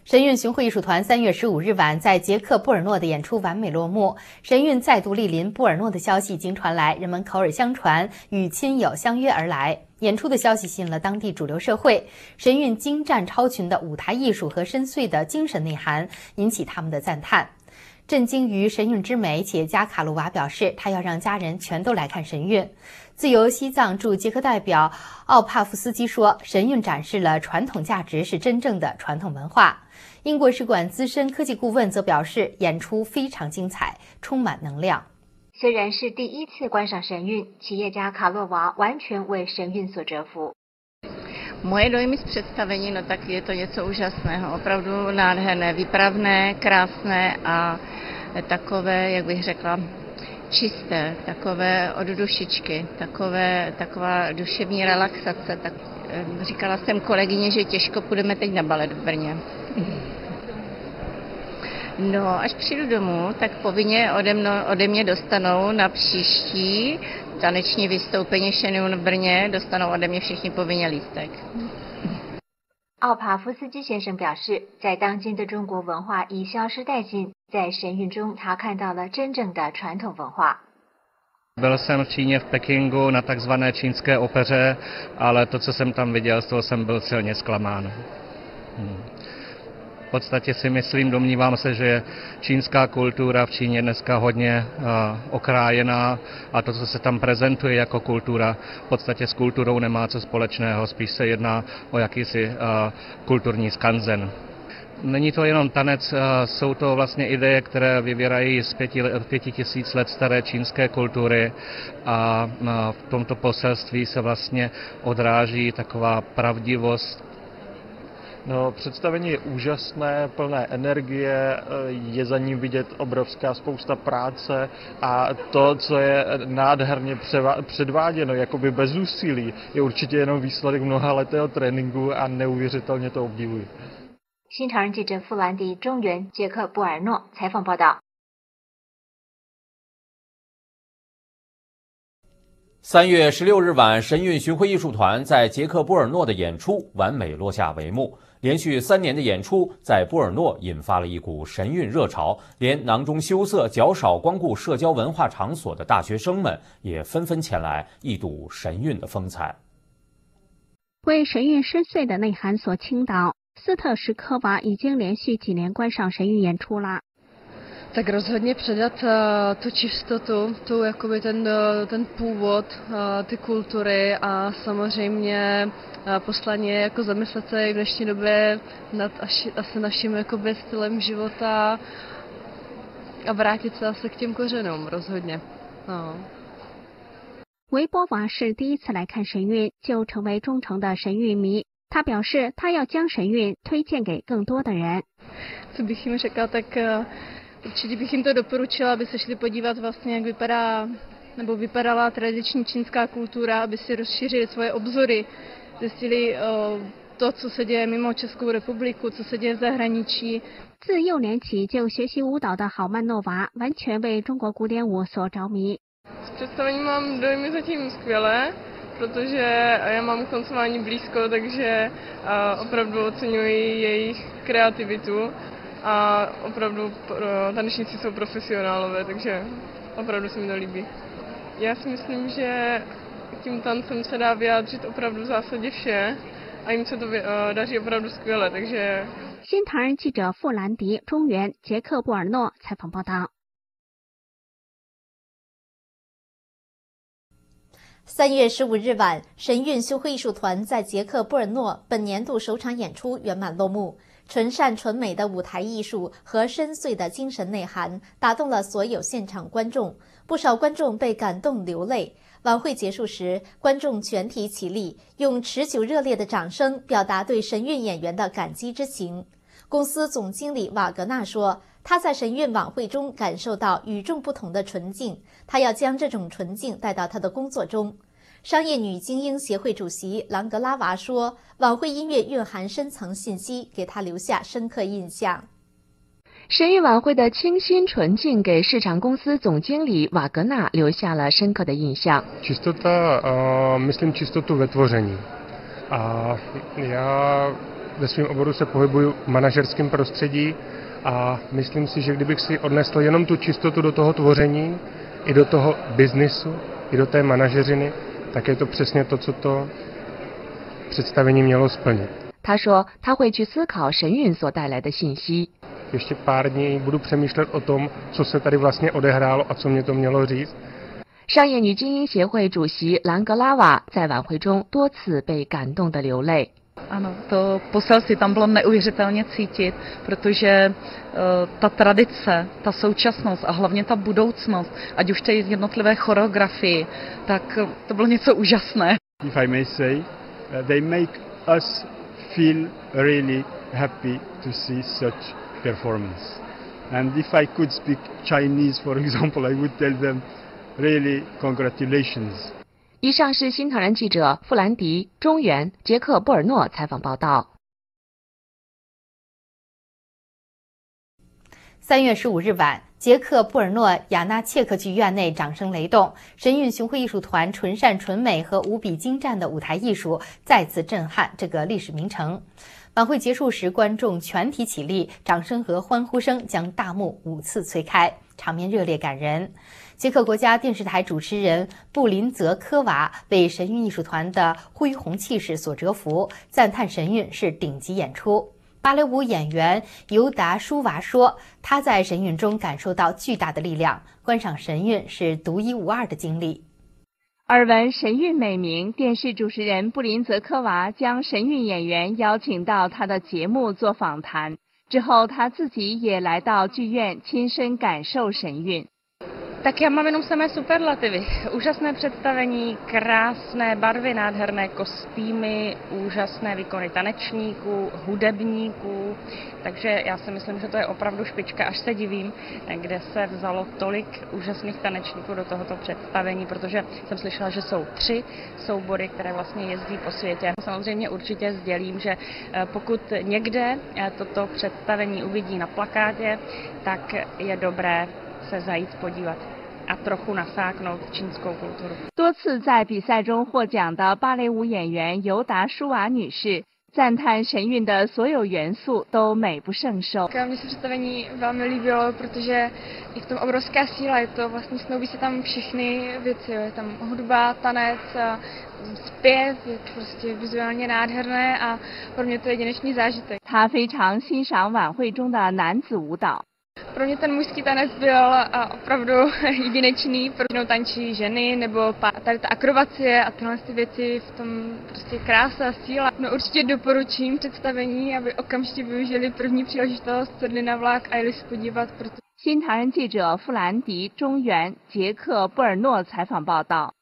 神韵巡回艺术团3月15日晚在捷克布尔诺的演出完美落幕，神韵再度莅临布尔诺的消息经传来，人们口耳相传，与亲友相约而来。演出的消息吸引了当地主流社会，神韵精湛超群的舞台艺术和深邃的精神内涵引起他们的赞叹。震惊于神韵之美，企业家卡鲁娃表示，他要让家人全都来看神韵。自由西藏驻捷克代表奥帕夫斯基说，神韵展示了传统价值是真正的传统文化。英国使馆资深科技顾问则表示，演出非常精彩，充满能量。 虽然是第一次观赏神韵，企业家卡洛娃完全为神韵所折服。 Moje dojmy z představení, no tak je to něco úžasného, opravdu nádherné, výpravné, krásné a takové, jak bych řekla, čisté, takové od dušičky, taková duševní relaxace. Tak říkala jsem kolegyně, že těžko půjdeme teď na balet v Brně. No, až přijdu domů, tak povinně ode mě dostanou na příští taneční vystoupení Shenun v Brně, dostanou ode mě všichni povinně lístek。 奥帕夫斯基先生表示，在当今的中国文化已消失殆尽，在神韵中他看到了真正的传统文化。 Byl jsem v Číně v Pekingu na takzvané čínské opeře, ale to, co jsem tam viděl, z toho jsem byl silně zklamán. V podstatě si myslím, domnívám se, že čínská kultura v Číně dneska hodně okrájená a to, co se tam prezentuje jako kultura, v podstatě s kulturou nemá co společného, spíš se jedná o jakýsi kulturní skanzen. Není to jenom tanec, jsou to vlastně ideje, které vyvěrají z 5000 let staré čínské kultury a v tomto poselství se vlastně odráží taková pravdivost. No, představení je úžasné, plné energie, je za ním vidět obrovská spousta práce a to, co je nádherně předváděno, jakoby bez úsilí, je určitě jenom výsledek mnohaletého tréninku a neuvěřitelně to obdivuji。 新唐人记者富兰迪中原捷克布尔诺采访报道。 3月16日晚，神韵巡回艺术团在捷克布尔诺的演出完美落下帷幕。连续3年的演出在布尔诺引发了一股神韵热潮，连囊中羞涩、较少光顾社交文化场所的大学生们也纷纷前来一睹神韵的风采。 为神韵深邃的内涵所倾倒，斯特什科娃已经连续几年观赏神韵演出了。 Tak rozhodně předat tu čistotu, tu jakoby ten původ, ty kultury a samozřejmě poslat je jako zamyslet se v dnešní době nad asi naším jakoby stylem života a vrátit se asi k těm kořenům rozhodně. 维波娃是第一次来看神韵，就成为忠诚的神韵迷。他表示，他要将神韵推荐给更多的人。 Co bych jim řekla, tak určitě bych jim to doporučila, aby se šli podívat vlastně, jak vypadala tradiční čínská kultura, aby si rozšířili svoje obzory, zjistili to, co se děje mimo Českou republiku, co se děje v zahraničí。 自幼年起就学习舞蹈的郝曼诺娃，完全为中国古典舞所着迷。 Z představení mám dojmy zatím skvělé, protože já mám koncování blízko, takže opravdu oceňuji jejich kreativitu. A opravdu tanečníci jsou profesionálové, takže opravdu se mi to líbí. Já si myslím, že tím tancem se dá vyjádřit opravdu v zásadě vše a jim se to daří opravdu skvěle, takže。 新唐人记者富兰迪中原捷克布尔诺采访报道。 3月15日晚，神韵巡回艺术团在捷克布尔诺本年度首场演出圆满落幕。纯善纯美的舞台艺术和深邃的精神内涵打动了所有现场观众，不少观众被感动流泪。晚会结束时，观众全体起立，用持久热烈的掌声表达对神韵演员的感激之情。公司总经理瓦格纳说，他在神韵晚会中感受到与众不同的纯净，他要将这种纯净带到他的工作中。商业女精英协会主席朗格拉娃说，晚会音乐蕴含深层信息，给她留下深刻印象。 神韵晚会的清新纯净给市场公司总经理瓦格纳留下了深刻的印象。 Čistota, myslím čistotu ve tvoření. A já ve svém oboru se pohybuju v manažerském prostředí a myslím si, že kdybych si odnesl jenom tu čistotu do toho tvoření, i do toho biznisu, i do té manažeřiny, tak je to přesně to, co to představení mělo splnit. 他说他会去思考神韵所带来的信息。 Ještě pár dní budu přemýšlet o tom, co se tady vlastně odehrálo a co mě to mělo říct. 商业女精英协会主席兰格拉瓦在晚会中多次被感动的流泪。 Ano, to poselství tam bylo neuvěřitelně cítit, protože ta tradice, ta současnost a hlavně ta budoucnost, ať už té jednotlivé choreografii, tak to bylo něco úžasné. If I may say, they make us feel really happy to see such performance. And if I could speak Chinese, for example, I would tell them, really congratulations. 以上是新唐人记者富兰迪、中原、捷克布尔诺采访报道。 3月15日晚，捷克布尔诺亚纳切克剧院内掌声雷动，神韵巡回艺术团纯善纯美和无比精湛的舞台艺术再次震撼这个历史名城。晚会结束时，观众全体起立，掌声和欢呼声将大幕5次催开，场面热烈感人。捷克国家电视台主持人布林泽科娃为神韵艺术团的恢宏气势所折服，赞叹神韵是顶级演出。芭蕾舞演员尤达舒娃说，他在神韵中感受到巨大的力量，观赏神韵是独一无二的经历。 耳闻神韵美名，电视主持人布林泽科娃将神韵演员邀请到他的节目做访谈，之后他自己也来到剧院亲身感受神韵。 Tak já mám jenom samé superlativy. Úžasné představení, krásné barvy, nádherné kostýmy, úžasné výkony tanečníků, hudebníků. Takže já si myslím, že to je opravdu špička, až se divím, kde se vzalo tolik úžasných tanečníků do tohoto představení, protože jsem slyšela, že jsou 3 soubory, které vlastně jezdí po světě. Samozřejmě určitě sdělím, že pokud někde toto představení uvidí na plakátě, tak je dobré se zajít podívat a trochu nasáknout čínskou kulturu. 多次在比赛中获奖的芭蕾舞演员尤达舒娃女士赞叹神韵的所有元素都美不胜收。 Mně se představení velmi líbilo, protože je v tom obrovská síla, je to vlastně snoubí se tam všechny věci, je tam hudba, tanec, zpěv, je to prostě vizuálně nádherné a pro mě to je jedinečný zážitek. 她非常欣赏晚会中的男子舞蹈。 Pro mě ten mužský tanec byl opravdu jedinečný, protože tančí ženy nebo tady ta akrobacie a tyhle věci, v tom prostě krása a síla. No určitě doporučím představení, aby okamžitě využili první příležitost, sedli na vlak a jeli se podívat. 新唐人记者富兰迪、中原、捷克布尔诺采访报道。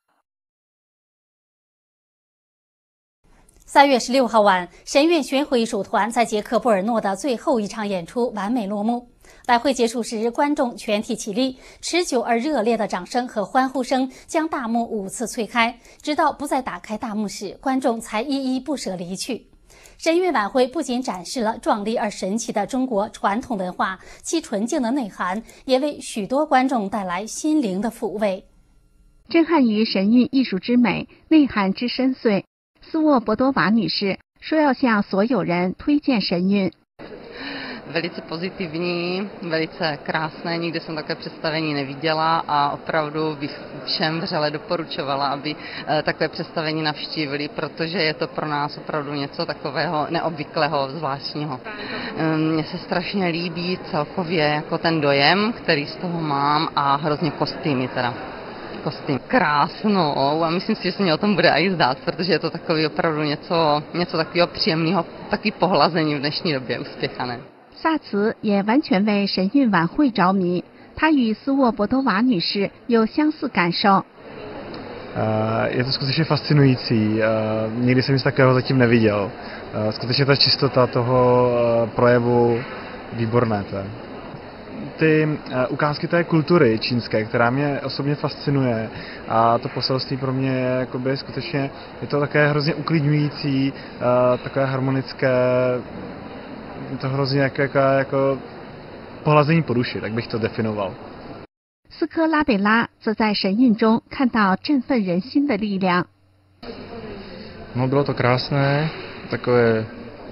3月16号晚，神韵巡回艺术团在捷克布尔诺的最后一场演出完美落幕。晚会结束时，观众全体起立，持久而热烈的掌声和欢呼声将大幕5次催开，直到不再打开大幕时，观众才依依不舍离去。神韵晚会不仅展示了壮丽而神奇的中国传统文化，其纯净的内涵也为许多观众带来心灵的抚慰。 震撼于神韵艺术之美、内涵之深邃。 斯沃博多娃女士说要向所有人推荐神韵。 Velice pozitivní, velice krásné, nikdy jsem takové představení neviděla a opravdu bych všem vřele doporučovala, aby takové představení navštívili, protože je to pro nás opravdu něco takového neobvyklého, zvláštního. Mně se strašně líbí celkově jako ten dojem, který z toho mám a hrozně kostýmy teda. Kostým krásnou a myslím si, že se mě o tom bude i zdát, protože je to takový opravdu něco takového příjemného, takový pohlazení v dnešní době uspěchané. 萨茨也完全为神韵晚会着迷，她与斯沃博多娃女士有相似感受。 Je to skutečně fascinující, nikdy jsem nic takového zatím neviděl. Skutečně ta čistota toho projevu výborné. Ty ukázky té kultury čínské, která mě osobně fascinuje a to poselství pro mě je jakoby skutečně, je to také hrozně uklidňující, takové harmonické, je to hrozně jako pohlazení po duši, tak bych to definoval. 斯科拉贝拉则在神韵中看到振奋人心的力量。 No bylo to krásné, takové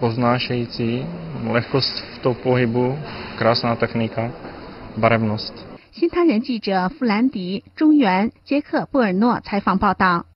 poznášející, lehkost v tom pohybu, krásná technika, barevnost。 新唐人记者弗兰迪，中原捷克布尔诺采访报道。